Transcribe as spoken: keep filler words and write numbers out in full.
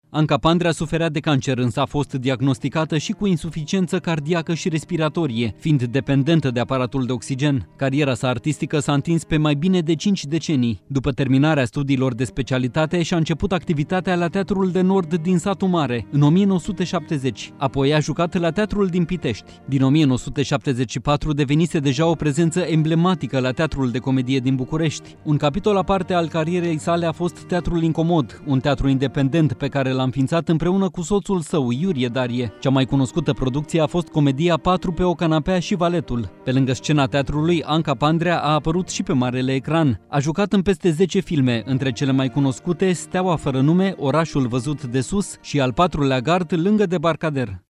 Anca Pandrea suferea de cancer, însă a fost diagnosticată și cu insuficiență cardiacă și respiratorie, fiind dependentă de aparatul de oxigen. Cariera sa artistică s-a întins pe mai bine de cinci decenii. După terminarea studiilor de specialitate, și-a început activitatea la Teatrul de Nord din Satul Mare, în o mie nouă sute șaptezeci. Apoi a jucat la Teatrul din Pitești. Din o mie nouă sute șaptezeci și patru devenise deja o prezență emblematică la Teatrul de Comedie din București. Un capitol aparte al carierei sale a fost Teatrul Incomod, un teatru independent pe care l-a înființat împreună cu soțul său, Iurie Darie. Cea mai cunoscută producție a fost comedia Patru pe o canapea și Valetul. Pe lângă scena teatrului, Anca Pandrea a apărut și pe marele ecran. A jucat în peste zece filme, între cele mai cunoscute Steaua fără nume, Orașul văzut de sus și Al patrulea gard lângă debarcader.